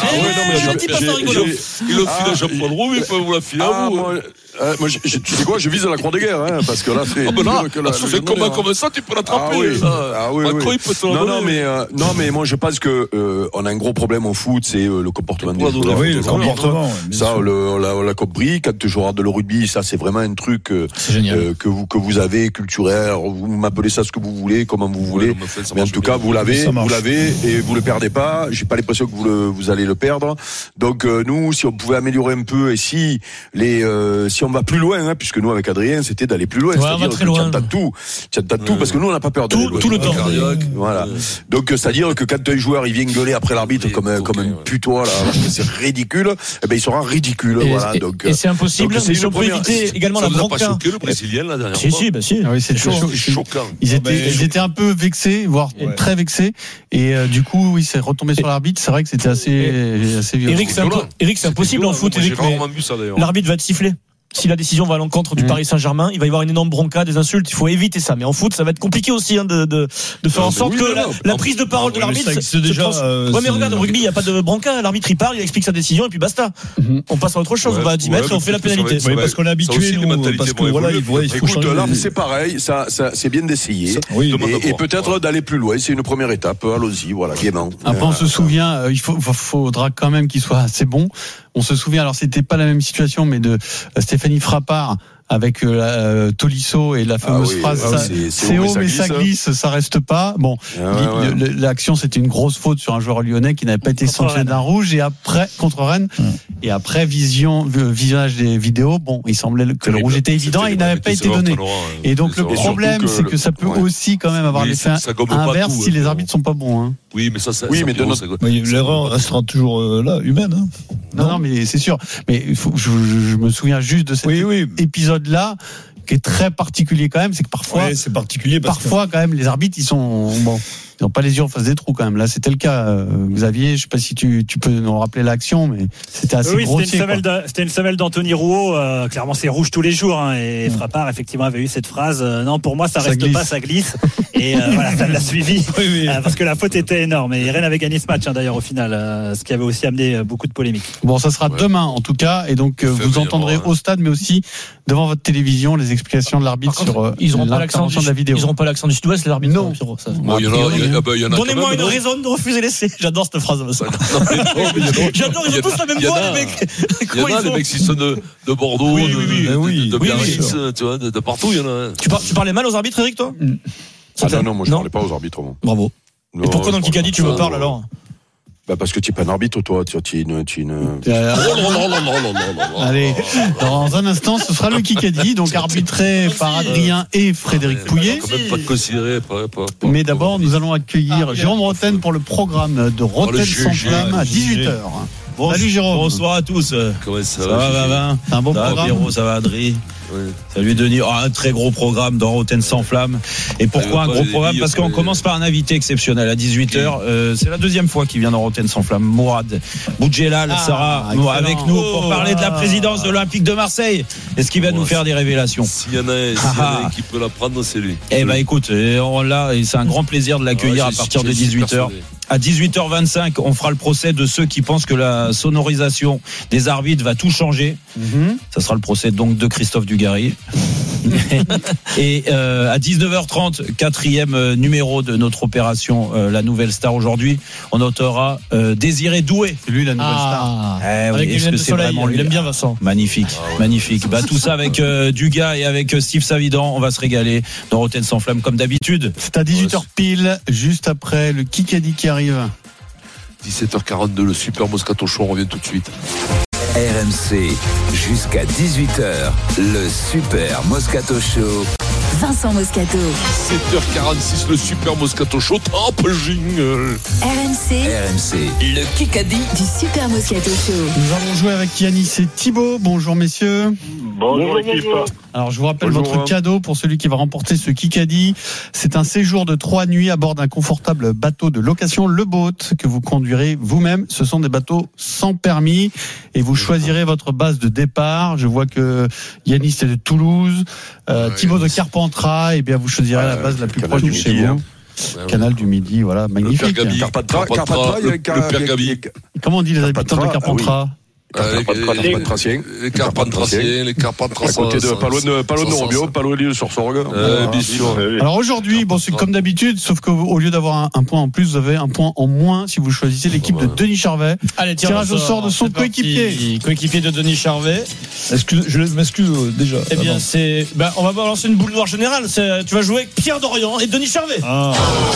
le file à Jean-Paul Roux, il peut vous la filer à vous. Moi, tu sais quoi, je vise à la Croix de Guerre, hein, parce que là, c'est. Ah, ben là, c'est combat comme ça, tu peux l'attraper. Ah oui. Il peut te non, mais moi, je pense que on a un gros problème au foot, c'est le comportement des joueurs. Oui, le comportement. Ça, on l'a compris. Quand tu joueras de le rugby, ça, c'est vraiment un truc que vous avez culturel. Vous m'appelez ça ce que vous voulez, comment vous voulez. Mais en tout cas, vous l'avez et vous le perdez pas. J'ai pas l'impression que vous allez le perdre. Donc nous, si on pouvait améliorer un peu et si on va plus loin, hein, puisque nous avec Adrien, c'était d'aller plus loin. C'est-à-dire que tu entends tout, parce que nous on n'a pas peur d'aller tout le temps. Voilà. Donc c'est-à-dire que quand un joueur il vient gueuler après l'arbitre comme un putois là, parce que c'est ridicule, il sera ridicule. Et c'est impossible. Mais si on peut éviter également la bronca. Ça n'a pas choqué le Brésilien la dernière fois. Si. Oui, c'est choquant. Ils étaient un peu vexés, voire très vexés, et du coup, il s'est retombé sur l'arbitre. C'est vrai que c'était assez violent. Eric, c'est impossible en foot. L'arbitre va te siffler. si la décision va à l'encontre du Paris Saint-Germain, il va y avoir une énorme bronca, des insultes. Il faut éviter ça. Mais en foot, ça va être compliqué aussi de faire en sorte que la prise de parole de l'arbitre. Ouais, mais regarde, au rugby, il n'y a pas de bronca. L'arbitre, il parle, il explique sa décision et puis basta. On passe à autre chose. On va à 10 mètres et on fait la pénalité. Oui, parce qu'on est habitué, parce que voilà, il faut changer. Là, c'est pareil. Ça, c'est bien d'essayer. Et peut-être d'aller plus loin. C'est une première étape. Allons-y, voilà, gaiement. Après, on se souvient, il faudra quand même qu'il soit assez bon. On se souvient, alors c'était pas la même situation, mais de Stéphanie Frappard avec Tolisso et la fameuse phrase c'est haut mais ça glisse, ça reste pas. Bon, l'action c'était une grosse faute sur un joueur lyonnais qui n'avait pas été sanctionné d'un rouge et après contre Rennes et après visionnage des vidéos, bon, il semblait que le rouge était évident et il n'avait pas été donné. Et donc le problème c'est que ça peut aussi quand même avoir l'effet inverse si les arbitres sont pas bons. Hein. Oui, mais ça l'erreur restera toujours là, humaine. Hein. Non, mais c'est sûr. Mais je me souviens juste de cet épisode-là, qui est très particulier quand même. C'est que parfois, c'est particulier parce parfois quand même, les arbitres, ils n'ont pas les yeux en face des trous quand même. Là, c'était le cas. Xavier, je sais pas si tu peux nous rappeler l'action, mais c'était assez grossier. C'était une semelle d'Anthony Rouault. Clairement, c'est rouge tous les jours. Et Frappard, effectivement, avait eu cette phrase. Non, pour moi, ça reste glisse. Pas, ça glisse. Et voilà, ça l'a suivi. Parce que la faute était énorme. Et Rennes avait gagné ce match, d'ailleurs, au final. Ce qui avait aussi amené beaucoup de polémiques. Bon, ça sera demain, en tout cas. Et donc, vous entendrez au stade, mais aussi devant votre télévision, les explications de l'arbitre sur l'intervention de la vidéo. Ils n'auront pas l'accent du Sud-Ouest, les arbitres. Non. Donnez-moi une raison de refuser l'essai. J'adore cette phrase. J'adore, ils ont tous la même voix, les mecs. Il y en a, les mecs qui sont de Bordeaux, de Biarritz, tu vois, de partout, il y en a. Tu parlais mal aux arbitres, Eric, toi? Non, moi je parlais pas aux arbitres. Bravo. Et pourquoi dans le Kikadi tu me parles alors? Parce que tu n'es pas un arbitre, toi. Tu es une... Allez, dans un instant, ce sera le Kikadi, donc arbitré par Adrien et Frédéric Pouillet. Quand même pas de considérer. Mais d'abord, nous allons accueillir Jérôme Rotten pour le programme de Rotten sans flamme à 18h. Salut Jérôme. Bonsoir à tous. Comment ça va? C'est un bon programme. Pierrot, ça va, Adrien? Oui. Salut Denis. Un très gros programme dans Rotten sans flamme. Et pourquoi un gros programme? Parce qu'on commence par un invité exceptionnel à 18h. C'est la deuxième fois qu'il vient dans Rotten sans flamme. Mourad Boudjelal sera avec nous pour parler de la présidence de l'Olympique de Marseille. Est-ce qu'il va nous faire des révélations? S'il y en a un qui peut la prendre, c'est lui. Eh ben écoute, c'est un grand plaisir de l'accueillir à partir de 18h. À 18h25, on fera le procès de ceux qui pensent que la sonorisation des arbitres va tout changer. Ça sera le procès donc de Christophe Dugarry. Et à 19h30, quatrième numéro de notre opération La Nouvelle Star aujourd'hui, on notera Désiré Doué. C'est lui la Nouvelle Star. Avec une lunettes de soleil, il aime bien Vincent. Magnifique. Tout ça avec Dugas et avec Steve Savidan, on va se régaler dans Rotten sans flamme comme d'habitude. C'est à 18h pile, juste après le Kikadi qui arrive. 17h42, le Super Moscato Show, on revient tout de suite. RMC, jusqu'à 18h, le Super Moscato Show. Vincent Moscato. 7h46, le Super Moscato Show, top jingle. RMC, le Kikadi du Super Moscato Show. Nous allons jouer avec Yanis et Thibaut. Bonjour messieurs. Bonjour équipe. Alors je vous rappelle votre cadeau pour celui qui va remporter ce Kikadi. C'est un séjour de 3 nuits à bord d'un confortable bateau de location, le Boat, que vous conduirez vous-même. Ce sont des bateaux sans permis et vous choisirez votre base de départ. Je vois que Yanis est de Toulouse, Thibaut de Carpentras, et bien vous choisirez la base la plus proche de chez vous. Canal du Midi, voilà, magnifique. Carpentras, comment on dit les habitants de Carpentras? Les Carpentraciens. À côté de pas loin de Romeo, pas loin de sur Sorgue. Bien sûr. Alors aujourd'hui, c'est comme d'habitude, sauf qu'au lieu d'avoir un point en plus, vous avez un point en moins si vous choisissez l'équipe de Denis Charvet. Allez, tirage au sort de son coéquipier. Coéquipier de Denis Charvet. Je m'excuse déjà. Eh bien, on va lancer une boule noire générale. Tu vas jouer avec Pierre Dorian et Denis Charvet. Voilà.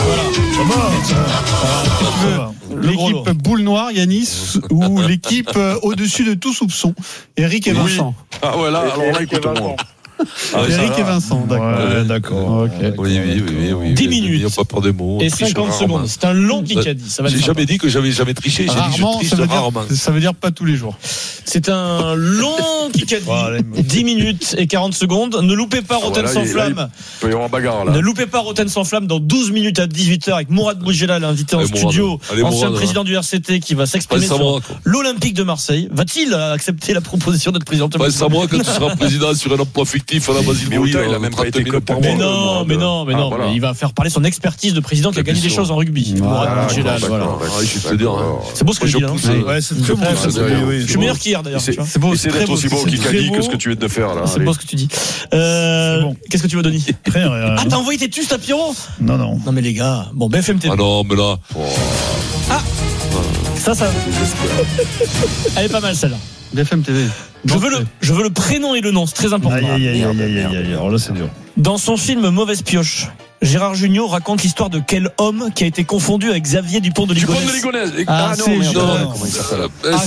Ça va. L'équipe boule noire, Yanis, ou l'équipe au-dessus de tout soupçon, Eric et Vincent. Ah ouais, alors là, écoute-moi. Eric et Vincent, d'accord. D'accord. Oui. 10 minutes. Il n'y a pas peur des mots. Et 50 secondes. C'est un long Kikadi. J'ai jamais dit que j'avais jamais triché. J'ai dit je triche rarement. Ça veut dire pas tous les jours. C'est un long Kikadi. 10 minutes et 40 secondes. Ne loupez pas Rotten sans flamme. Il peut y avoir bagarre, là. Ne loupez pas Rotten sans flamme dans 12 minutes à 18h avec Mourad Boujela, l'invité en studio, ancien président du RCT qui va s'exprimer sur l'Olympique de Marseille. Va-t-il accepter la proposition d'être président de Marseille? C'est à moi quand tu seras président sur un emploi fictif à la Basile Bouilly. Il a même pas été par mais non. Il va faire parler son expertise de président qui a gagné des choses en rugby. Mourad Boujela, voilà. Je vais te dire. C'est beau ce que je dis. Ouais, c'est très beau. Je suis meilleur qu'hier d'ailleurs. C'est beau. C'est d'être aussi beau Kikadi que ce que tu viens de faire là. C'est beau ce que tu dis. Qu'est-ce que tu veux, Denis? Rien. Ah, t'as envoyé tes tustes à Pierrot? Non. Non mais les gars, bon, BFM TV. Ah non, mais là. Ah, ça. Elle est pas mal celle-là. BFM TV. Je veux le prénom et le nom, c'est très important. Aïe. Alors là, c'est dur. Dans son film Mauvaise Pioche, Gérard Jugnot raconte l'histoire de quel homme qui a été confondu avec Xavier Dupont de Ligonnès. Ah non, merde. Comment il s'appelle?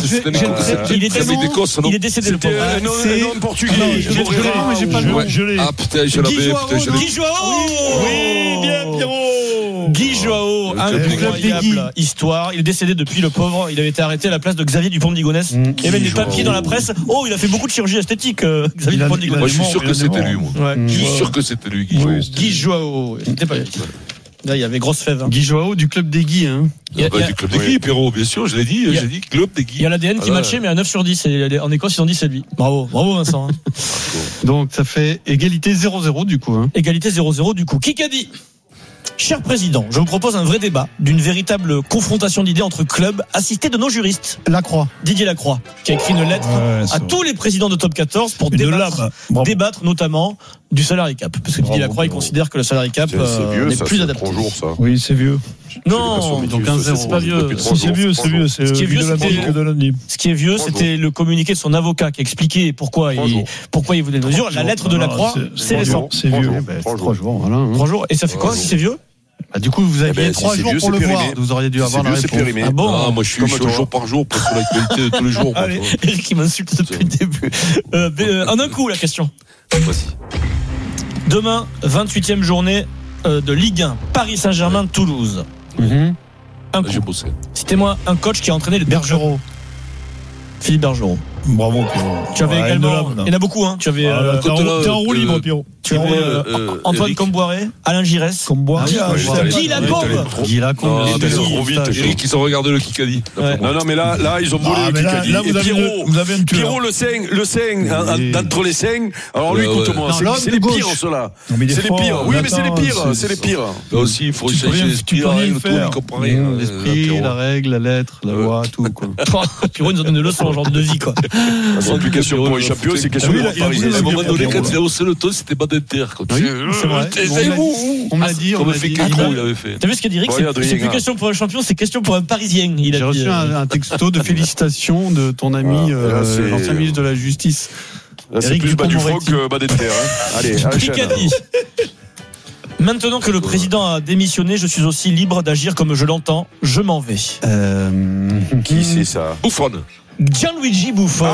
Il est décédé le pauvre. C'est un portugais. Mais j'ai pas le nom. Ah putain, je l'avais. Guy Joao. Oui, bien Pierrot. Guy Joao, incroyable histoire. Il est décédé depuis, le pauvre. Il avait été arrêté à la place de Xavier Dupont de Ligonnès. Il y avait des papiers dans la presse. Oh, il a fait beaucoup de chirurgie esthétique, Xavier Dupont de Ligonnès. Moi, je suis sûr que c'était lui, moi. Je suis sûr que c'était lui, Guy Joao. C'était pas lui. Là, il y avait grosse fève. Guy Joao du club des Guy. Du club des Guy, Pierrot, bien sûr, je l'ai dit. J'ai dit club des Guy. Il y a l'ADN qui matchait, mais à 9 sur 10. Et en Écosse, ils ont dit c'est lui. Bravo Vincent. Donc ça fait égalité 0-0 du coup. Égalité 0-0 du coup. Qui a dit? Cher président, je vous propose un vrai débat d'une véritable confrontation d'idées entre clubs assistés de nos juristes. Didier Lacroix, qui a écrit une lettre à tous les présidents de Top 14 pour débattre notamment du salary cap. Parce que Didier Lacroix, il considère que le salary cap n'est plus adapté. Oui, c'est vieux. Non, donc 1-0. C'est pas vieux. C'est vieux. C'est ce qui est vieux, c'était le communiqué de son avocat qui expliquait pourquoi il voulait des mesures. La lettre de Lacroix, c'est récent. C'est vieux. 3 jours, voilà. 3 jours. Et ça fait quoi si c'est vieux? Du coup, vous aviez 3 jours pour le voir. Vous auriez dû avoir la réponse. Ah bon? Moi, je suis jour par jour, pas sur l'actualité de tous les jours. Allez, Eric, il m'insulte depuis le début. En un coup, la question. Voici. Demain, 28e journée de Ligue 1. Paris Saint-Germain-Toulouse. Un coup. J'ai bossé. Citez-moi un coach qui a entraîné le Bergerot. Philippe Bergerot. Bravo Pierrot. Tu avais également. Il y en a beaucoup, hein. Tu avais. T'es en roue libre, Pierrot. Tu avais Antoine Comboiré, Alain Giresse. Guy Lacombe. Eric, ils ont regardé le Kikadi. Non, mais là, ils ont volé le Kikadi. Là, vous avez un tueur. Pierrot, le 5, d'entre les 5. Alors lui, écoute-moi, c'est les pires, ceux-là. C'est les pires. Oui, mais c'est les pires. Là aussi, il faut chercher l'esprit, la règle, tout, il comprend rien. L'esprit, la règle, la lettre, la loi, tout, quoi. Pierrot nous a donné une leçon, genre de vie, quoi. C'est plus question pour les champions, c'est question pour les Parisiens. À un moment donné, quand il a haussé le ton, c'était pas d'inter. C'est vrai. On m'a dit. Comme fait Cacro, il avait fait. T'as vu ce qu'a dit Eric? C'est plus question pour un champion, c'est question pour un Parisien. J'ai reçu un texto de félicitations de ton ami, l'ancien ministre de la Justice. Là, c'est plus bas du froc que bas d'inter. Allez, Kikadi. Maintenant que le président a démissionné, je suis aussi libre d'agir comme je l'entends. Je m'en vais. Qui c'est ça? Buffon. Gianluigi Buffon.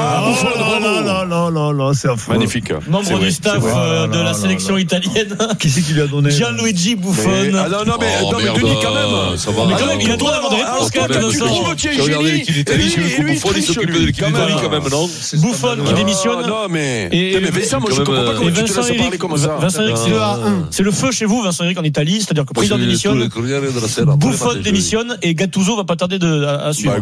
Là, c'est affreux. Magnifique. Membre du staff de la sélection italienne. Qui c'est qui lui a donné? Gianluigi Buffon. Non, mais Denis, quand même. Ça va. Mais quand même, il a le droit d'avoir des réponses quand même. J'ai regardé l'équipe d'Italie, j'ai vu que Buffon, il s'occupe de l'équipe d'Italie quand même, non? Buffon qui démissionne. Non, mais Vincent, moi, je comprends pas comment tu te laisses parler comme ça. Vincent Eric, c'est le feu chez vous, Vincent Eric, en Italie. C'est-à-dire que le président démissionne, Buffon démissionne et Gattuso va pas tarder à suivre.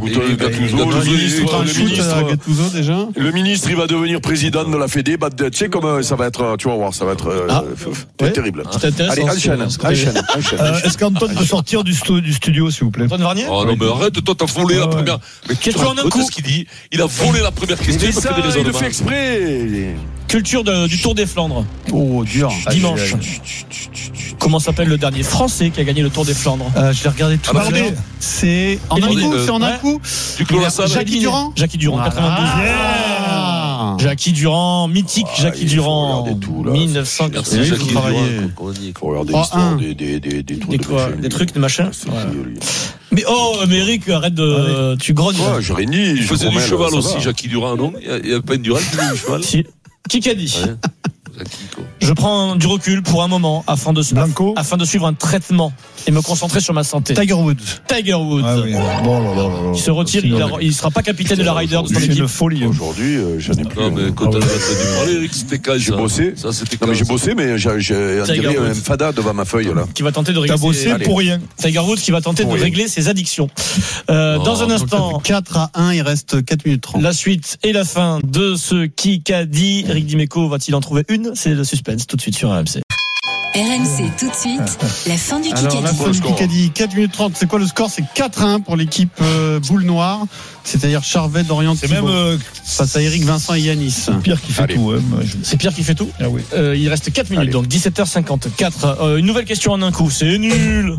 Déjà. Le ministre, il va devenir président de la Fédé. Tu sais comment ça va être, tu vas voir, ça va être terrible. Allez, enchaîne. Est-ce qu'Antoine peut sortir du studio, s'il vous plaît? Antoine Varnier? Oh non, mais arrête, toi, t'as volé la première. Mais question en un coup. Ce qu'il dit, il a volé la première question. Mais ça, il le fait exprès. Culture du Tour des Flandres. Oh, dur. Dimanche. Comment s'appelle le dernier Français qui a gagné le Tour des Flandres? Je l'ai regardé tout à l'heure. C'est en un coup. C'est en un coup. Jackie Durand. Jackie Durand, 92. Jackie Durand, mythique Jackie Durand. 1980. Il faut regarder l'histoire des trucs, des machins. Mais Eric, arrête de. Tu grognes. Je réunis. Il faisait du cheval aussi, Jackie Durand, non? Il y a pas une Durand qui faisait du cheval? Qui a dit? Je prends du recul pour un moment afin de suivre un traitement et me concentrer sur ma santé. Tiger Woods. Ah oui. Il se retire, il ne sera pas capitaine de la Ryder de son équipe. C'est une folie. Aujourd'hui, j'en ai plus. Non, mais quand on a parlé, Eric, c'était calme. J'ai bossé. Ça, c'était non, mais j'ai bossé, mais j'ai un fada devant ma feuille, là. Qui va tenter de régler. T'as bossé pour rien. Tiger Woods qui va tenter de régler ses addictions. Dans un instant. 4-1, il reste 4 minutes 30. La suite et la fin de ce Kikadi. Eric Dimeco va-t-il en trouver une? C'est le suspense tout de suite sur RMC. RMC tout de suite, la fin du Kikadi. Alors, la fin du Kikadi, 4 minutes 30. C'est quoi le score? C'est 4-1 pour l'équipe boule noire. C'est-à-dire Charvet, Dorian, c'est même face à Eric, Vincent et Yanis. C'est Pierre qui fait tout. C'est Pierre qui fait tout. Ah oui. Il reste 4 minutes, donc 17h54. Une nouvelle question en un coup. C'est nul.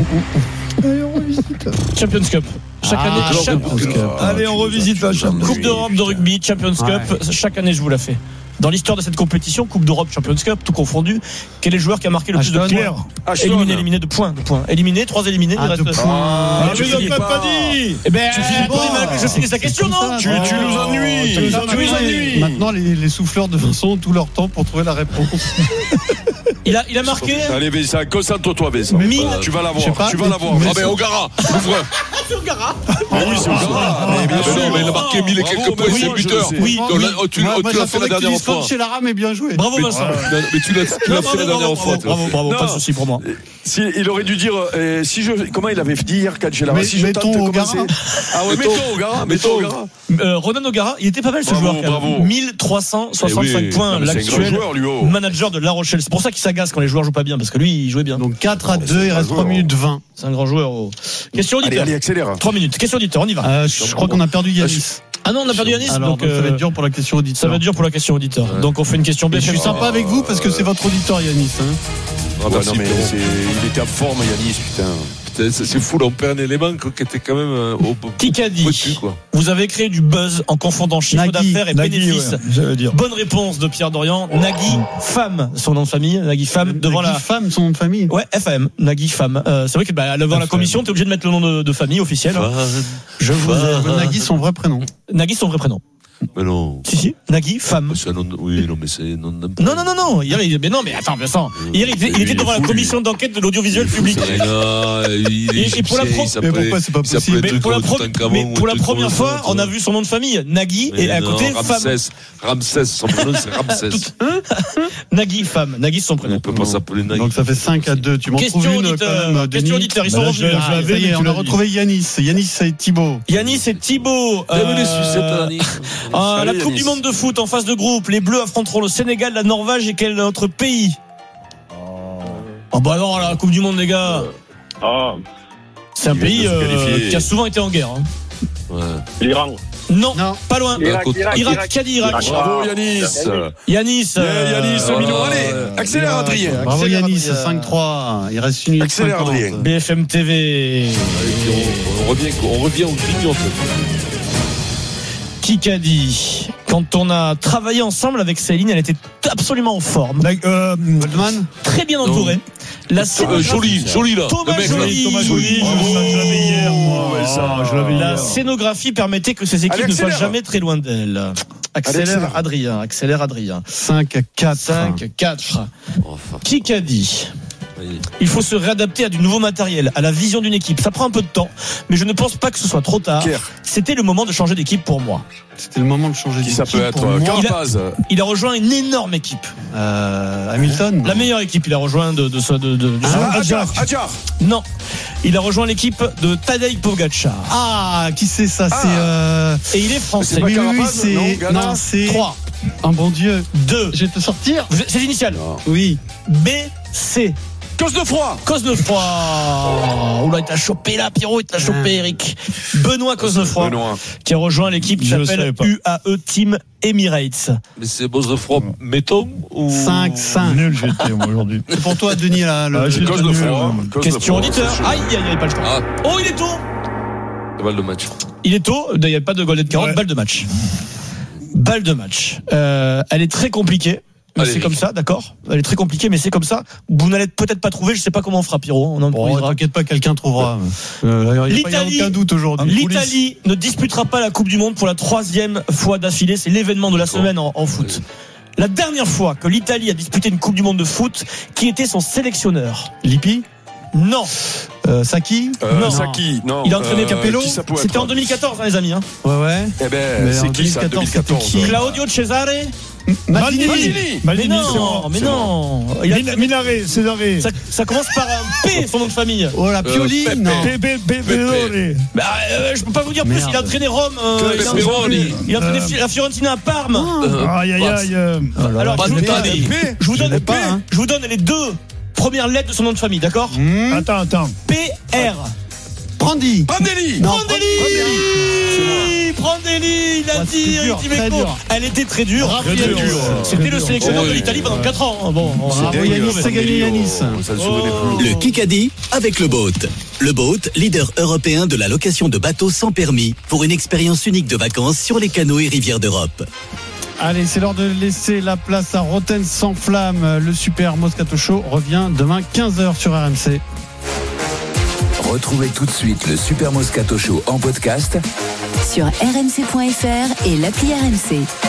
Champions Cup. Chaque année, allez, on revisite la Champions Coupe d'Europe de rugby, Champions Cup. Chaque année, je vous la fais. Dans l'histoire de cette compétition, Coupe d'Europe, Champions Cup, tout confondu, quel est le joueur qui a marqué le plus de points? Éliminé de points. Éliminé, 3 éliminés, il reste 2 points. Mais il n'a pas dit. Eh ben, je finis sa question, non? Tu nous ennuies. Maintenant, les souffleurs de Vincent ont tout leur temps pour trouver la réponse. Il a marqué. Allez, Vincent, concentre-toi, Vincent. Tu vas l'avoir. Ah, ben, Ogara. C'est Ogara. Oui, c'est Ogara. Mais il a marqué 1000 et quelques points, c'est le buteur. Oui. Tu l'as fait la dernière fois. Chez Lara, mais bien joué. Bravo, Vincent. Mais tu l'as fait la dernière fois. Bravo, pas de souci pour moi. Il aurait dû dire, comment il avait dit hier, Kadjela, si je tente de commencer. Ah ouais, mettons Ogara. Ronan Ogara, il était pas mal ce joueur. Bravo. 1365 points, l'actuel manager de La Rochelle. C'est pour ça qu'il s'agace quand les joueurs jouent pas bien, parce que lui, il jouait bien. Donc 4-2, il reste 3 minutes 20. C'est un grand joueur. Question auditeur. Allez, accélère. 3 minutes. Question auditeur, on y va. Je crois qu'on a perdu Yanis. Ah non, on a perdu Yanis. Donc ça va être dur pour la question auditeur. Ça va être dur pour la question auditeur. Donc on fait une question BFM. Je suis sympa avec vous parce que c'est votre auditeur, Yanis. Non, mais il était en forme, Yanis, putain. C'est fou, là, on perd un élément qui était quand même au Kikadi. Vous avez créé du buzz en confondant chiffre d'affaires et bénéfices. Bonne réponse de Pierre Dorian. Nagui Femme, son nom de famille. Nagui Femme devant Nagui Femme, son nom de famille. Ouais, FM. Nagui Femme. C'est vrai que devant la commission, t'es obligé de mettre le nom de famille officiel. Je vous aime. Nagui, son vrai prénom. Nagui, son vrai prénom. Mais non. Si, Nagui, Femme. Oui, non, mais c'est non. Non. Mais non, mais attends, Vincent. Hier, il était devant la commission d'enquête de l'audiovisuel public. Et pour la pourquoi c'est pas possible? Pour la première fois, on a vu son nom de famille, Nagui, et à côté, Femme. Ramsès, son prénom, c'est Ramsès. Nagui, Femme. Nagui, son prénom. On peut pas s'appeler Nagui. Donc ça fait 5-2. Tu m'en trouves une quand même. Question auditeur, ils sont revenus. Ça y est, on a retrouvé Yanis. Yanis et Thibaut. La Coupe du Monde de foot en phase de groupe, les Bleus affronteront le Sénégal, la Norvège et quel autre pays? Oh bah non, la Coupe du Monde, les gars. C'est un pays qui a souvent été en guerre. L'Iran. Non, pas loin. Irak, qui a dit Irak? Bravo Yanis. Yanis, mignon. Allez, accélère Adrien. Bravo Yanis, 5-3. Il reste une minute. Accélère Adrien. BFM TV. On revient au grignote. Kikadi. Quand on a travaillé ensemble avec Céline, elle était absolument en forme. Goldman, très bien entourée. La Jolie là. Thomas Joly. Je l'avais hier, moi. La scénographie permettait que ces équipes ne soient jamais très loin d'elle. Accélère Adrien. 5-4. 5-4. Kikadi. Il faut se réadapter à du nouveau matériel, à la vision d'une équipe. Ça prend un peu de temps, mais je ne pense pas que ce soit trop tard. C'était le moment de changer d'équipe pour moi. C'était le moment de changer d'équipe. Ça peut être il a rejoint une énorme équipe. Hamilton. La meilleure équipe. Il a rejoint du Adjar. Non. Il a rejoint l'équipe de Tadej Pogacar. Ah, qui c'est ça? C'est et il est français. Oui, c'est 3. Un bon Dieu. 2. Je vais te sortir. C'est l'initiale. Oui. BC. Cosnefroy. Oula, il t'a chopé là, Pierrot, il t'a chopé, Eric. Benoît Cosnefroy, qui a rejoint l'équipe qui s'appelle UAE Team Emirates. Mais c'est Cosnefroy, mettons ou 5-5. Nul, j'étais moi aujourd'hui. C'est pour toi, Denis, là. Cosnefroy. Question auditeur. Aïe, pas le temps. Oh, il est tôt. Balle de match. Il est tôt, il n'y a pas de golden carotte, balle de match. Elle est très compliquée. Mais c'est comme ça, d'accord. Elle est très compliquée, mais c'est comme ça. Vous n'allez peut-être pas trouver. Je sais pas comment on fera, Pierrot. T'inquiète pas, quelqu'un trouvera. Il n'y a aucun doute aujourd'hui. L'Italie ne disputera pas la Coupe du Monde pour la 3e fois d'affilée. C'est l'événement de la semaine en foot. La dernière fois que l'Italie a disputé une Coupe du Monde de foot, qui était son sélectionneur? Lippi? Non. Saki? Non. Saki, non. Il a entraîné Capello. C'était en 2014, les amis. Ouais. Eh ben, c'est qui ça, 2014? Claudio Cesare? Maldini. Mais non. Minaré, Césaré. Ça commence par un P, son nom de famille. Oh, la Pioli? Non. Je peux pas vous dire plus. Il a entraîné Rome. Il a entraîné la Fiorentina à Parme. Aïe. Alors, je vous donne les 2 premières lettres de son nom de famille, d'accord? Attends. PR. Prandelli. Il a dit elle était très dure. C'était le sélectionneur de l'Italie pendant 4 ans. Bon, c'est gagné Yanis. Le Kikadi avec le Boat. Le Boat, leader européen de la location de bateaux sans permis pour une expérience unique de vacances sur les canaux et rivières d'Europe. Allez, c'est l'heure de laisser la place à Roten sans flamme. Le Super Moscato Show revient demain 15h sur RMC. Retrouvez tout de suite le Super Moscato Show en podcast sur rmc.fr et l'appli RMC.